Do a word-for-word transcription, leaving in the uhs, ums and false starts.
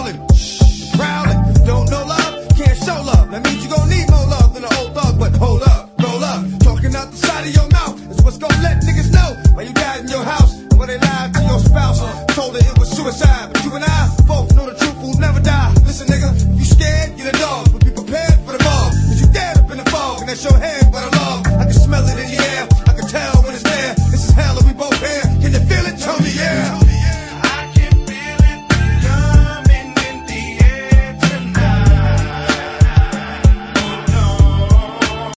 ballin', prowlin', don't know love, can't show love. That means you gon' need more love than an old thug, but hold up.